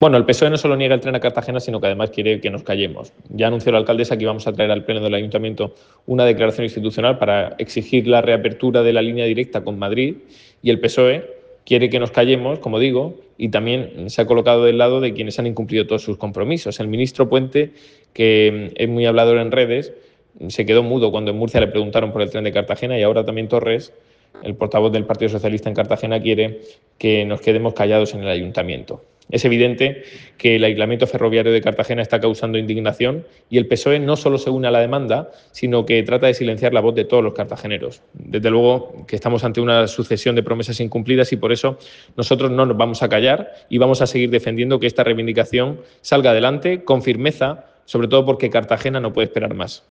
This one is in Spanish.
Bueno, el PSOE no solo niega el tren a Cartagena, sino que además quiere que nos callemos. Ya anunció la alcaldesa que íbamos a traer al Pleno del Ayuntamiento una declaración institucional para exigir la reapertura de la línea directa con Madrid, y el PSOE quiere que nos callemos, como digo, y también se ha colocado del lado de quienes han incumplido todos sus compromisos. El ministro Puente, que es muy hablador en redes, se quedó mudo cuando en Murcia le preguntaron por el tren de Cartagena, y ahora también Torres, el portavoz del Partido Socialista en Cartagena, quiere que nos quedemos callados en el Ayuntamiento. Es evidente que el aislamiento ferroviario de Cartagena está causando indignación, y el PSOE no solo se une a la demanda, sino que trata de silenciar la voz de todos los cartageneros. Desde luego que estamos ante una sucesión de promesas incumplidas, y por eso nosotros no nos vamos a callar y vamos a seguir defendiendo que esta reivindicación salga adelante con firmeza, sobre todo porque Cartagena no puede esperar más.